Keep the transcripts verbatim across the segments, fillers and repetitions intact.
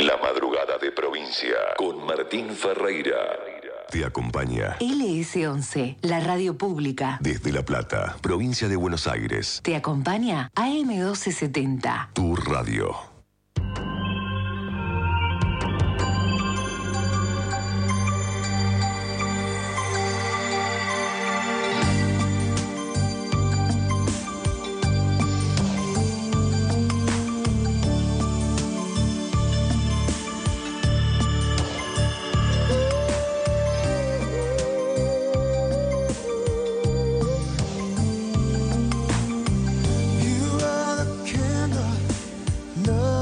La madrugada de provincia con Martín Ferreira. Te acompaña L S once, la radio pública. desde La Plata, provincia de Buenos Aires. Te acompaña A M doce setenta. Tu radio. You are the candle, love.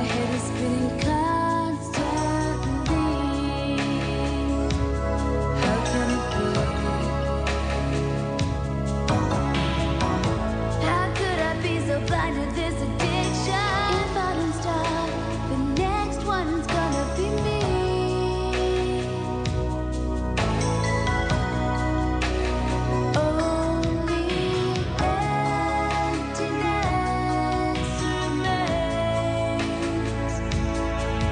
head is spinning constantly. How can it be? How could I be so blind to this addiction? If I don't stop, the next one's gonna be me. Only emptiness remains.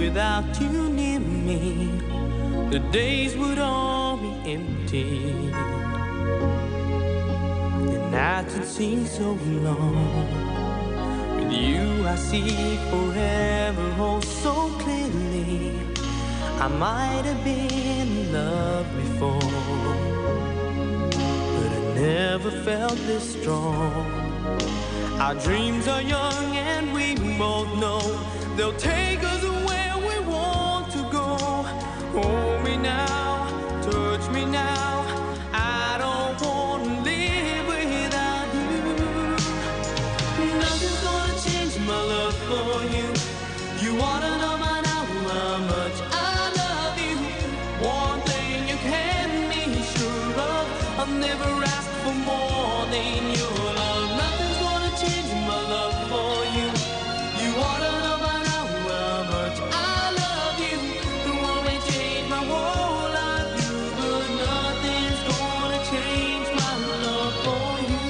without you near me, the days would all be empty. The nights would seem so long. With you I see forever oh so clearly. I might have been in love before, but I never felt this strong. Our dreams are young and we both know they'll take us where we want to go. Hold me now, touch me now. I don't want to live without you. Nothing's gonna change my love for you. You wanna know by now how much I love you. One thing you can be sure of, I'll never ask for more than your love. Nothing's gonna change my love for you. You wanna know by now how much I love you. The one may change my whole life, you, but nothing's gonna change my love for you.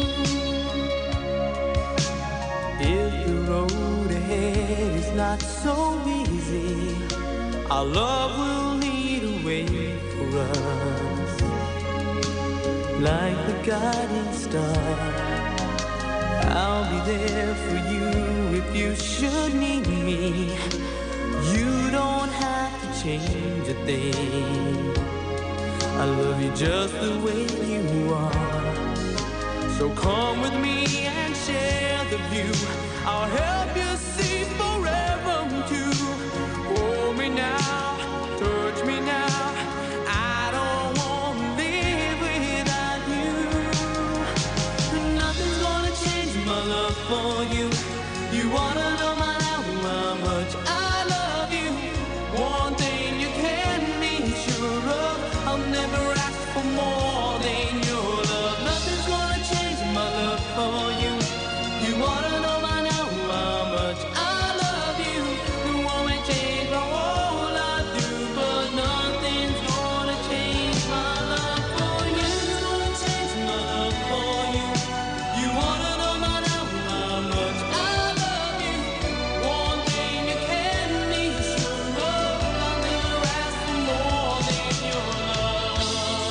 If the road ahead is not so easy, our love will lead a way for us, like the guiding star. I'll be there for you if you should need me. You don't have to change a thing. I love you just the way you are. So come with me and share the view. I'll help you see forever too. Hold me now, touch me now. I don't want to live without you. Nothing's gonna change my love for you. You wanna know my now how much I love you. One thing you can be sure of, I'll never ask for more than your love. Nothing's gonna change my love for you. You wanna know by now how much I love you. The one may change my whole life through, but nothing's gonna change my love for you. Nothing's gonna change my love for you. You wanna know by now how much I love you. One thing you can be sure of, I'll never ask for more than your love.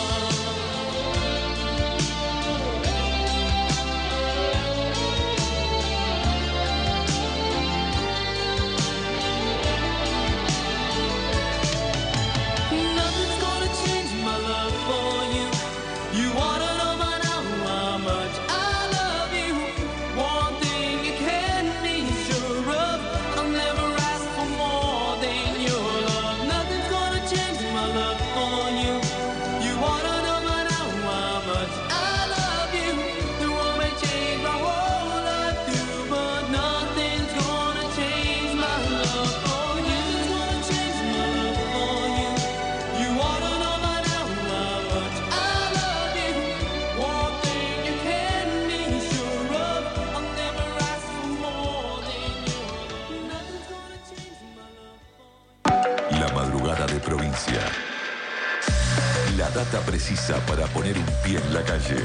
Nothing's gonna change my love for you. You wanna know by now how much I love you. One thing you can be sure of, I'll never ask for more than your love. Nothing's gonna change my love for you. You wanna know by now how much I love you. The one may change my whole life through, but nothing's gonna change my love for you. Nothing's gonna change my love for you. You wanna know by now how much I love you. One thing you can be sure of, I'll never ask for more than your love. Nothing's gonna change my love for you. La madrugada de provincia. La data precisa para poner un pie en la calle.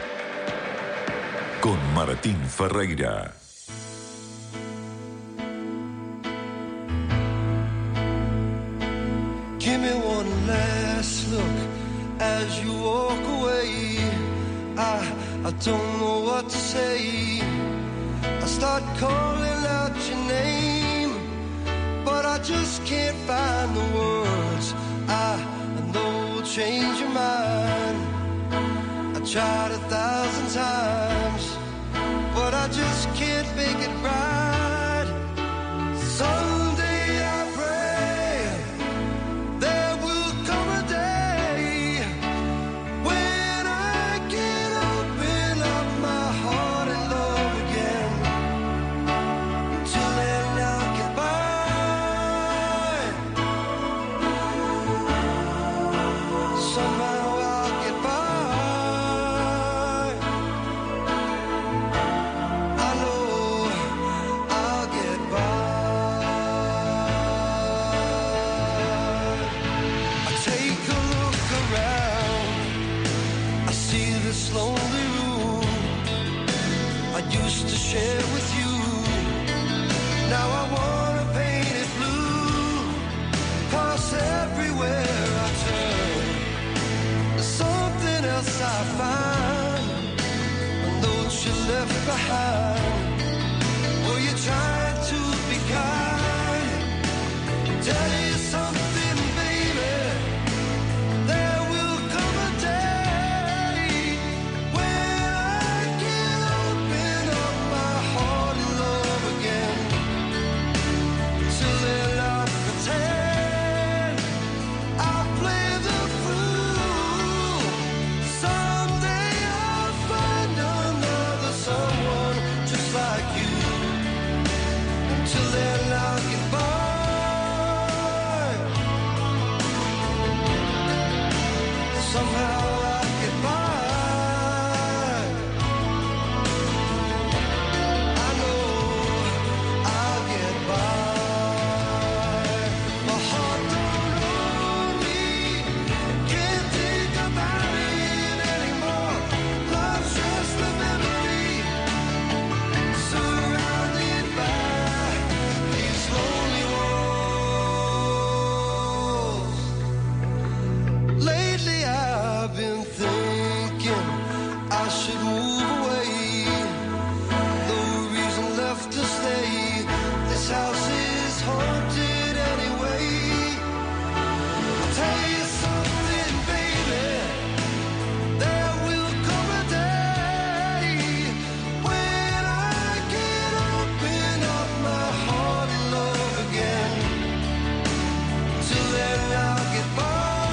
Con Martín Ferreira. Give me one last look as you walk away. I, I don't know what to say. I start calling out your name, but I just can't find the words. I, I know will change your mind. I tried a thousand times, but I just can't make it right. Someday I pray there will come a day when I can open up my heart and love again. Until then I'll get by. Somehow I'll get by. else I find on those you left behind. Were you trying to be kind? Tell you something, baby. There will come a day when I can open up my heart and love again. Till then I'll pretend I'll play the fool. Someday I'll find another someone just like you. Until then I'll get by. Somehow I'll get by. I know I'll get by. My heart don't own me. Can't think about it anymore. Love's just a memory, surrounded by these lonely walls. Lately I've been thinking I should move away. No reason left to stay. This house is haunted anyway. I'll tell you something, baby. There will come a day when I can open up my heart and love again. Till then I'll get by.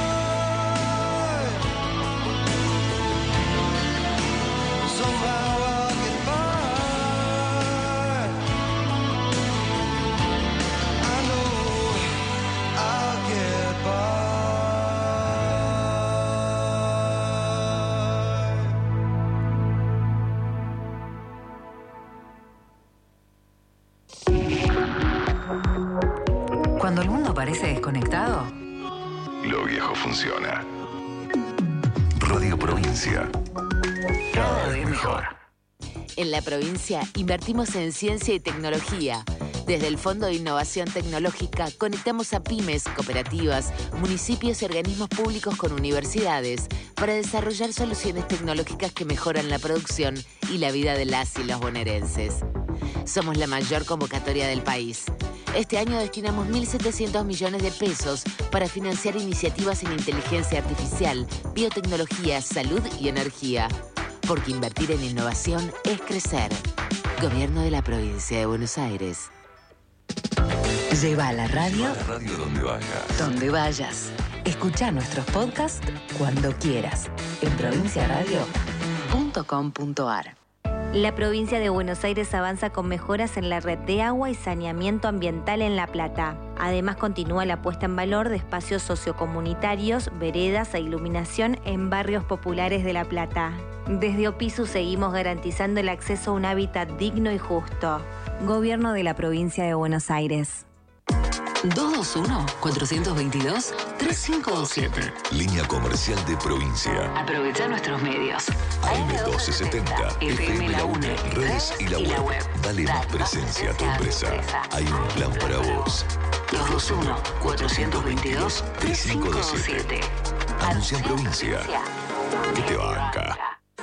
Somehow I'll get by. I know I'll get by. Cuando el mundo parece desconectado, Lo viejo funciona. Radio Provincia. Cada vez mejor. En la provincia invertimos en ciencia y tecnología. Desde el Fondo de Innovación Tecnológica conectamos a pymes, cooperativas, municipios y organismos públicos con universidades para desarrollar soluciones tecnológicas que mejoran la producción y la vida de las y los bonaerenses. Somos la mayor convocatoria del país. Este año destinamos mil setecientos millones de pesos para financiar iniciativas en inteligencia artificial, biotecnología, salud y energía. Porque invertir en innovación es crecer. Gobierno de la Provincia de Buenos Aires. lleva a la radio La radio donde vayas. donde vayas. Escucha nuestros podcasts cuando quieras en provincia radio punto com punto ar. La provincia de Buenos Aires avanza con mejoras en la red de agua y saneamiento ambiental en La Plata. Además, continúa la puesta en valor de espacios sociocomunitarios, veredas e iluminación en barrios populares de La Plata. Desde Opisu seguimos garantizando el acceso a un hábitat digno y justo. Gobierno de la provincia de Buenos Aires. dos dos uno, cuatro dos dos, tres cinco dos siete. Línea comercial de provincia. Aprovecha nuestros medios. A M doce setenta, F M La UNE, redes y la web. Dale más presencia a tu empresa. Hay un plan para vos. dos dos uno, cuatro dos dos, tres cinco dos siete. Anuncia en provincia. Que te banca.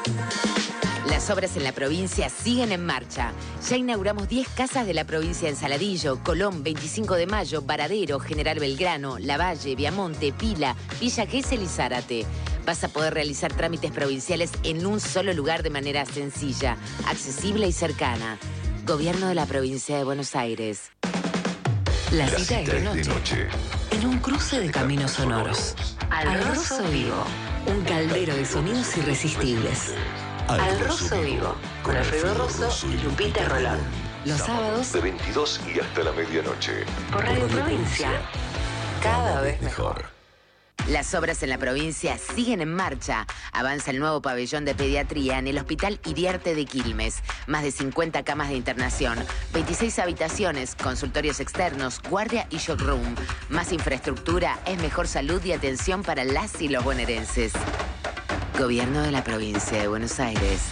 Las obras en la provincia siguen en marcha. Ya inauguramos diez casas de la provincia en Saladillo, Colón, veinticinco de mayo, Varadero, General Belgrano, Lavalle, Viamonte, Pila, Villa Gesell y Zárate. Vas a poder realizar trámites provinciales en un solo lugar de manera sencilla, accesible y cercana. Gobierno de la provincia de Buenos Aires. La La cita es de noche. noche. En un cruce de caminos sonoros. Al Rosso Vivo. Un caldero de sonidos irresistibles. Al Rosso Vivo, con Alfredo Rosso y Lupita Rolón. Los sábados De veintidós y hasta la medianoche. por Radio Provincia. Cada vez mejor. Las obras en la provincia siguen en marcha. Avanza el nuevo pabellón de pediatría en el Hospital Iriarte de Quilmes. Más de cincuenta camas de internación, veintiséis habitaciones, consultorios externos, guardia y shock room. Más infraestructura es mejor salud y atención para las y los bonaerenses. Gobierno de la provincia de Buenos Aires.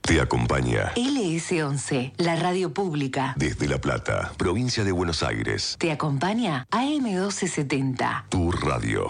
Te acompaña L S once, la radio pública. desde La Plata, provincia de Buenos Aires. Te acompaña A M doce setenta. Tu radio.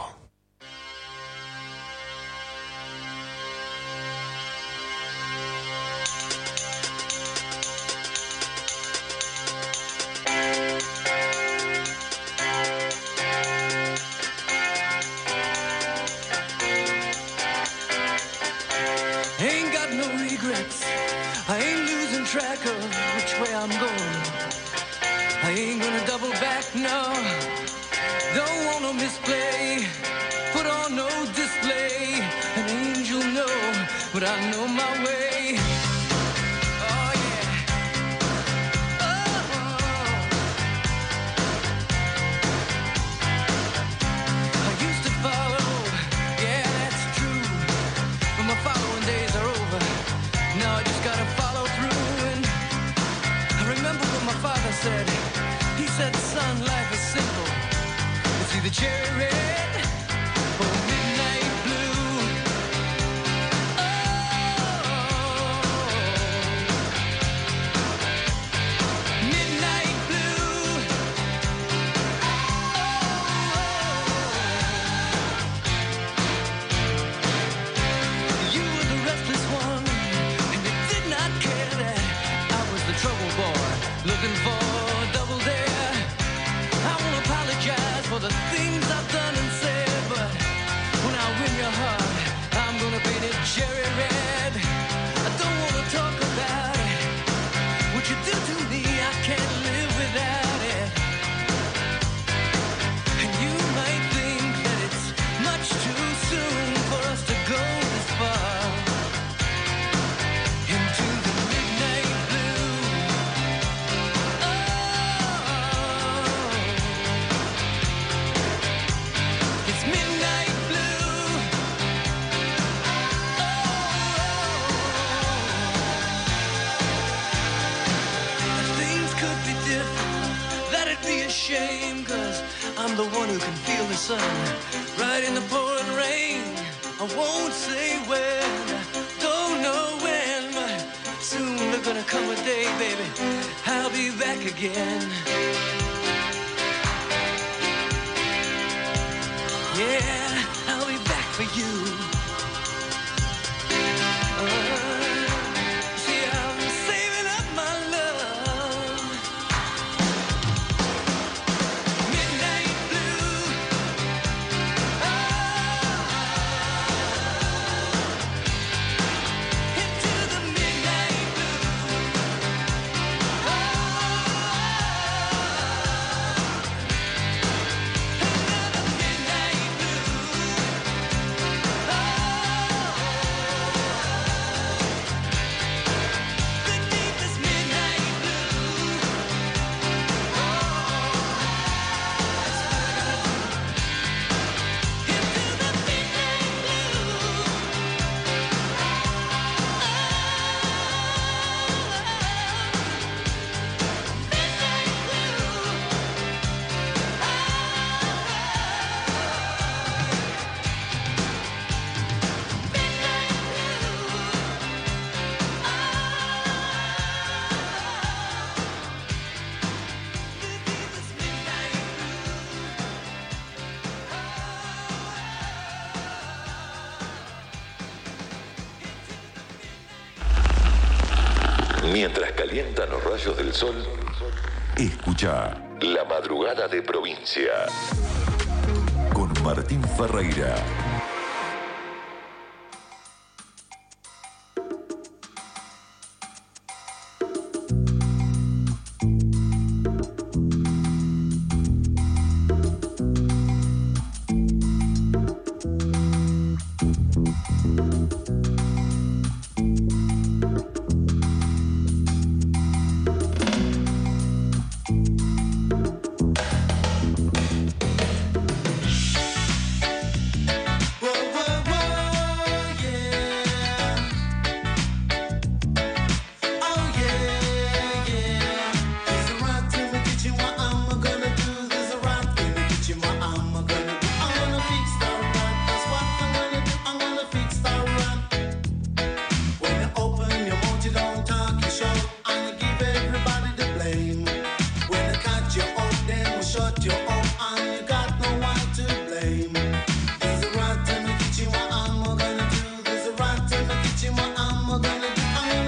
Ain't got no regrets. I ain't losing track of which way I'm going. I ain't gonna double back, no. Don't wanna misplay. Put on no display. An angel, no, but I know my way. Oh, yeah. Oh. I used to follow. Yeah, that's true. But my following days are over. Now I just gotta follow through. And I remember what my father said. He said, son, life is simple. It's either cherry red or midnight blue. Oh, midnight blue. You were the restless one, and you did not care that I was the trouble boy, looking for double dare. I won't apologize for the things I've done and said, but when I win your heart, I'm gonna paint it cherry red. I don't wanna talk about it. What you do to me, I can't live without it. And you might think that it's much too soon for us to go this far into the midnight blue. Oh, it's midnight blue. Oh, if things could be different, that'd be a shame, 'cause I'm the one who can feel the sun right in the pouring rain. I won't say when, don't know when, but soon there's gonna come a day, baby, I'll be back again. Yeah, I'll be back for you. Uh, see, I'm saving up my love. Midnight blue. Oh, into the midnight blue. Oh, another midnight blue. Oh, the deepest midnight blue. Oh, that's what I gotta do. Into the midnight blue. Mientras calientan los rayos del sol, escucha La Madrugada de Provincia con Martín Ferreira.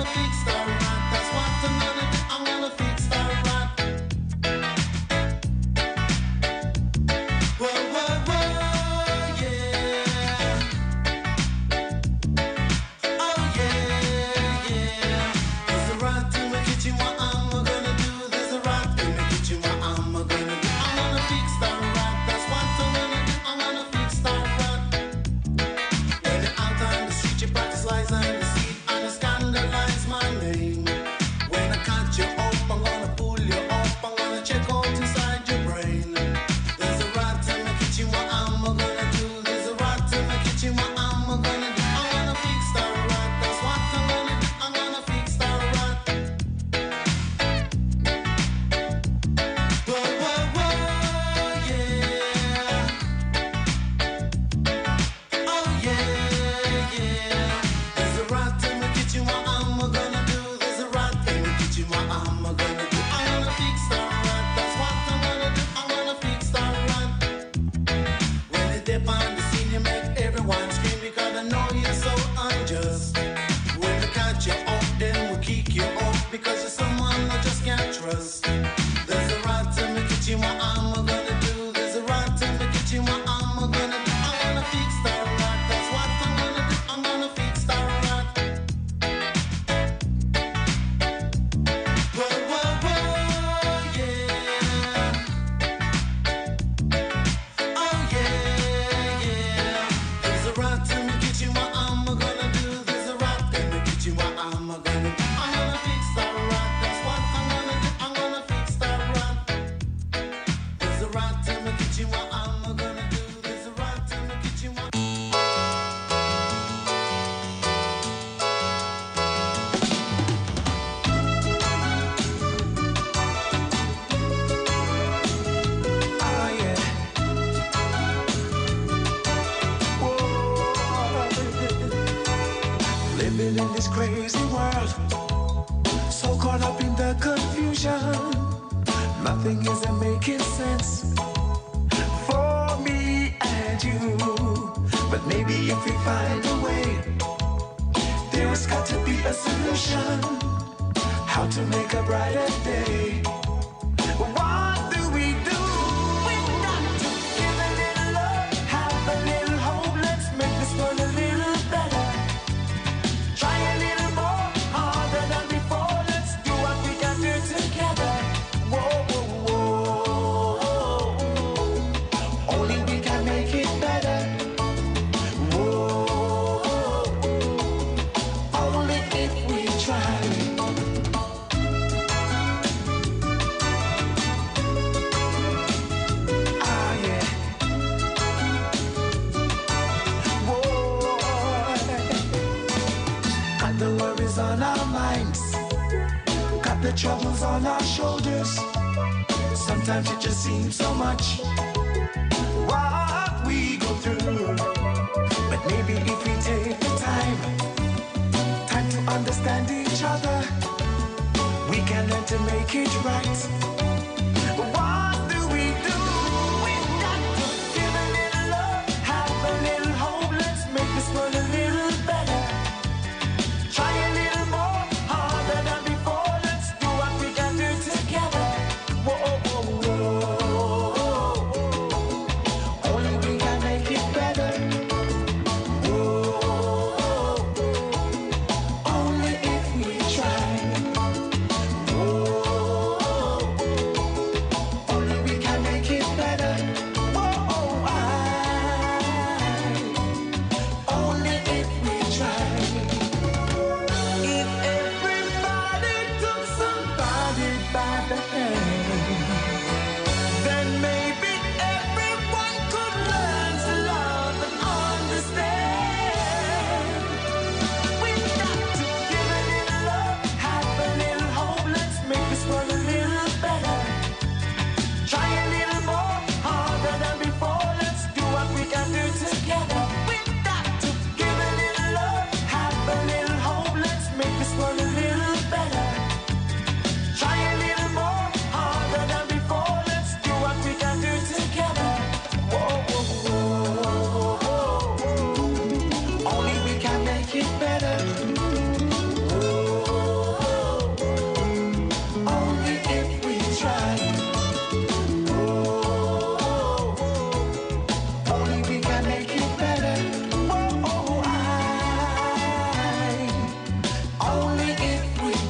Only if we try.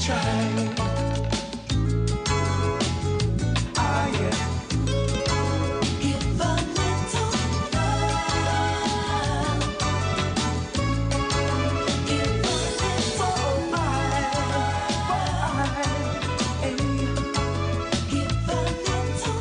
try. Ah, yeah. Give a little love. Give a little while. Hey. Give a little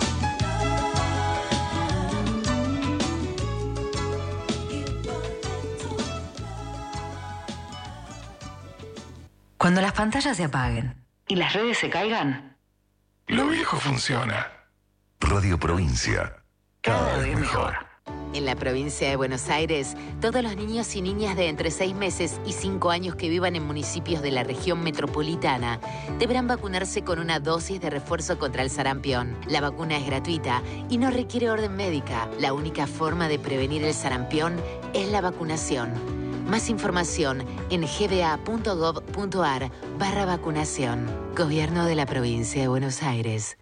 Cuando las pantallas se apaguen y las redes se caigan, Lo viejo funciona. Radio Provincia. Cada vez mejor. En la provincia de Buenos Aires, todos los niños y niñas de entre seis meses y cinco años que vivan en municipios de la región metropolitana deberán vacunarse con una dosis de refuerzo contra el sarampión. La vacuna es gratuita y no requiere orden médica. La única forma de prevenir el sarampión es la vacunación. Más información en gba.gov.ar barra vacunación. Gobierno de la provincia de Buenos Aires.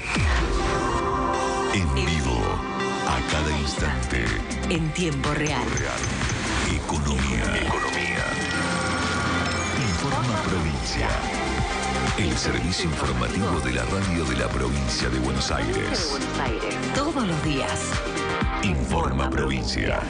En vivo. A cada instante. En tiempo real. Real. Economía. Economía. Informa Provincia. El servicio informativo de la radio de la provincia de Buenos Aires. Buenos Aires. Todos los días. Informa Provincia.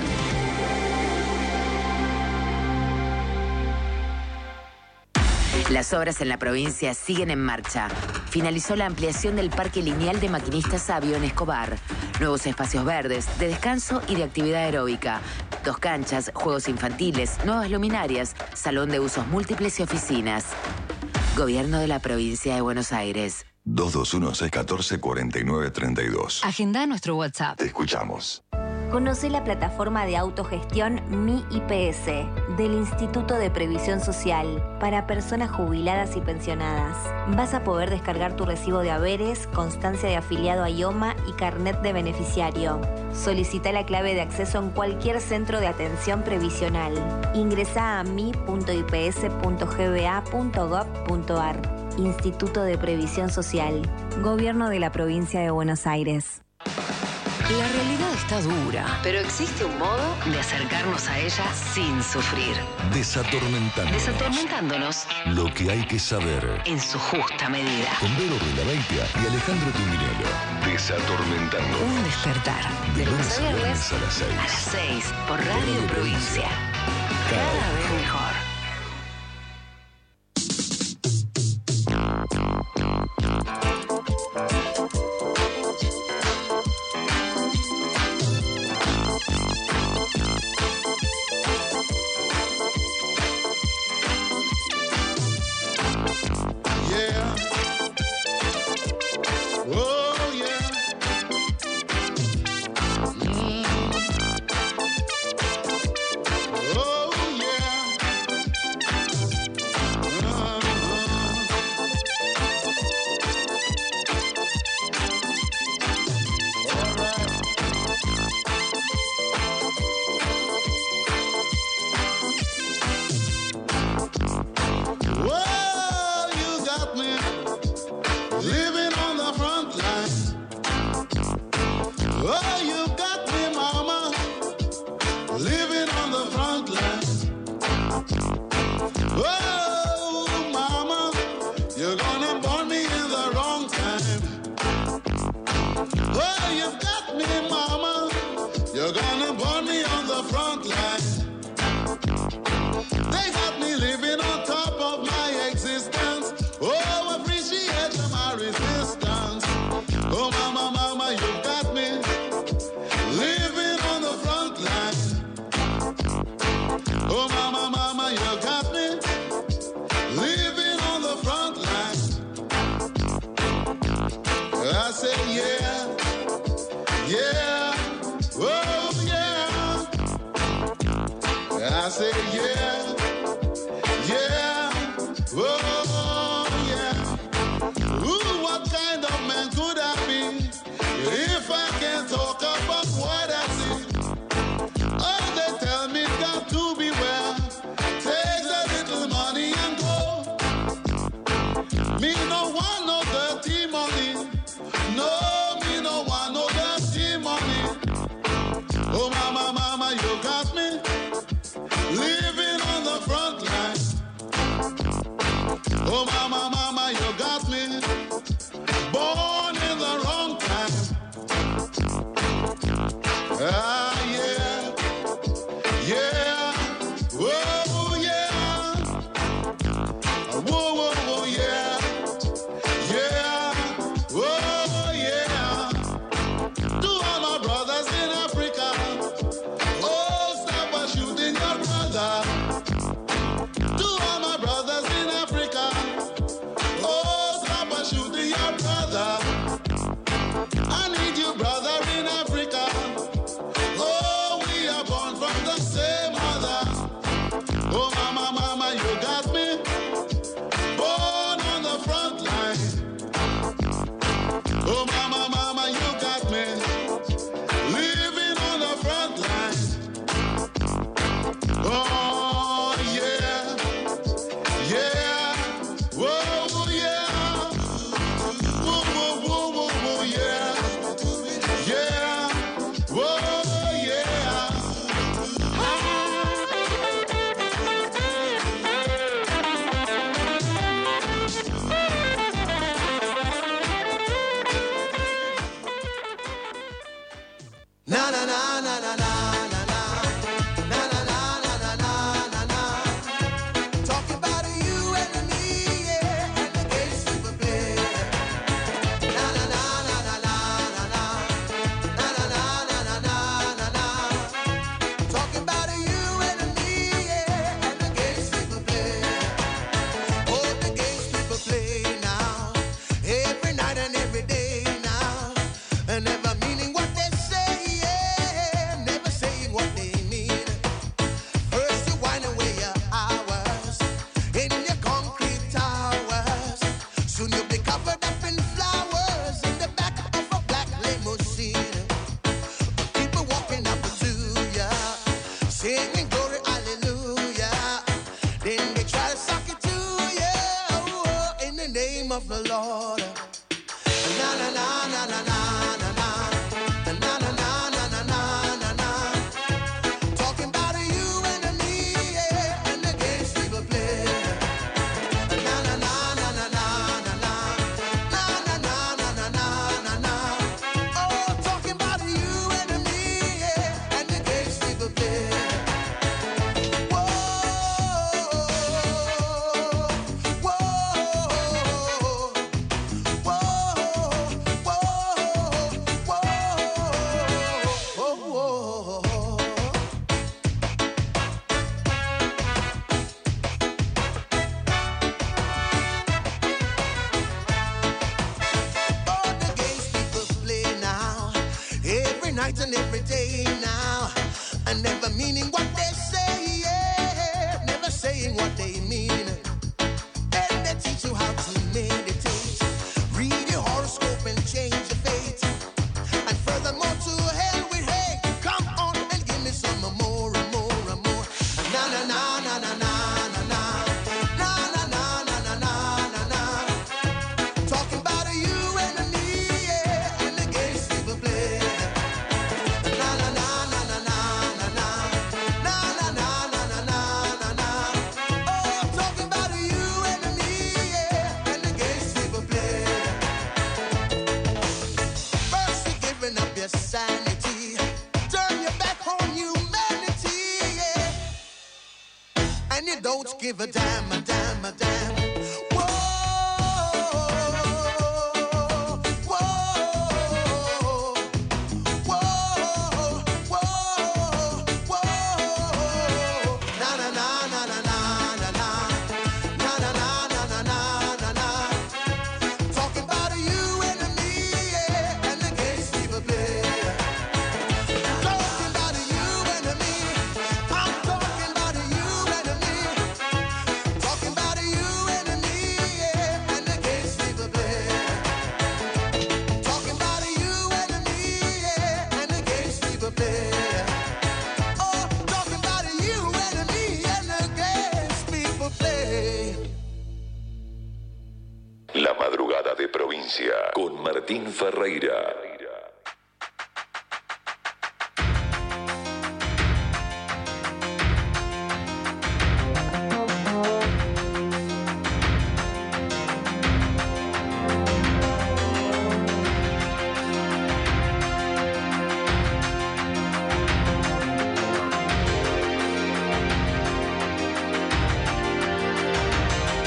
Las obras en la provincia siguen en marcha. Finalizó la ampliación del parque lineal de Maquinistas Sabio en Escobar. Nuevos espacios verdes, de descanso y de actividad aeróbica. Dos canchas, juegos infantiles, nuevas luminarias, salón de usos múltiples y oficinas. Gobierno de la provincia de Buenos Aires. dos dos uno, seis uno cuatro, cuatro nueve tres dos. Agenda nuestro WhatsApp. Te escuchamos. Conoce la plataforma de autogestión Mi I P S del Instituto de Previsión Social para personas jubiladas y pensionadas. Vas a poder descargar tu recibo de haberes, constancia de afiliado a IOMA y carnet de beneficiario. Solicita la clave de acceso en cualquier centro de atención previsional. Ingresa a mi punto i p s punto g b a punto gov punto a r. Instituto de Previsión Social. Gobierno de la Provincia de Buenos Aires. La realidad está dura, pero existe un modo de acercarnos a ella sin sufrir. Desatormentándonos. Desatormentándonos Lo que hay que saber. en su justa medida. Con Vero Rilaveitia y Alejandro Tuminello. Desatormentándonos. Un despertar. De De lunes lunes a viernes a las seis. A las seis, por Radio Provincia. Cada vez mejor. Yeah. Oh, yeah. Mm. Oh, yeah. Uh-huh. All right. Whoa, you got me living on the front line. Oh, you got me, mama, living on the front line. Oh, mama, you're gonna burn me in the wrong time. Oh, you've got me, mama, you're gonna burn me on the front line. They got me living on top of my existence. Oh, appreciate my resistance. Oh, mama, mama, you got me living on the front line. Oh, mama, mama, you got me living on the front line. I say, yeah, yeah, oh, yeah. I say, yeah. Yeah, oh yeah. Ooh, what kind of man could I be if I can't talk about what I see? Oh, they tell me got to beware. Take a little money and go. Me no want no dirty money. No, me no want no dirty money. Oh, mama, mama, you got me living on the front line. of the Lord. Na na na na na na na na na na na na na na na. Talking about you and me, yeah, and the games we will play. Na na na na na na na na na na na na na na. Oh, talking about you and me, yeah, and the games we will play. Whoa, whoa, whoa, whoa, whoa, whoa, whoa. All the games people play now, every night and every day now, and never meaning what they say, yeah, never saying what they mean. And they teach you how to meditate, read your horoscope and change your fate. And furthermore, to hell with hate. Come on and give me some more and more and more. Na na na na na na na na na na na na na na na na. Talking about you and me, yeah, and the games people play. Na na na na na na na na na na na na na na na. Oh, talking about you and me, yeah, and the games people play. First you're giving up your sanity, turn your back on humanity, yeah, and you don't give a damn, a damn, a damn. Whoa, whoa, whoa, whoa, whoa. Na na na na na na na na na na na na na na na. Talking about you and me, yeah, and the games people play. Talking about you and me, I'm talking about you and me. Talking about you and me, yeah, and the games people play. Talking about you and me, yeah, and the games people play. Oh, talking about you and me, and the games people play. La madrugada de provincia con Martín Ferreira.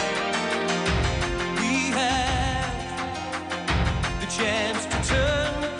We have the chance to turn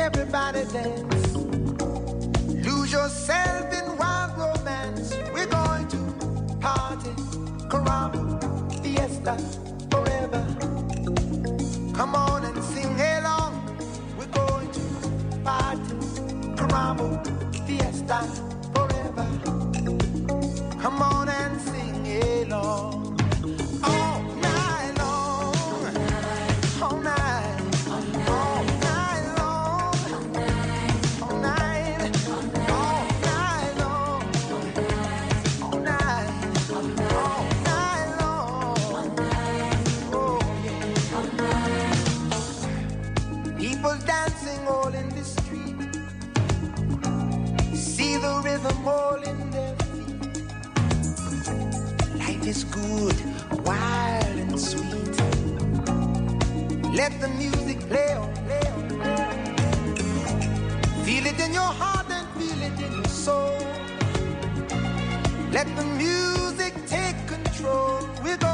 everybody dance. Lose yourself in wild romance. We're going to party, caramba, fiesta, forever. Come on and sing along. We're going to party, caramba, fiesta, forever. Come on and sing along. All night long, all night, all night long, all night, all night long, all night, all night long. Oh yeah. People dancing all in the street. See the rhythm all in their feet. Life is good, wild and sweet. Let the music play on, play on, play on. Feel it in your heart and feel it in your soul. Let the music take control. We're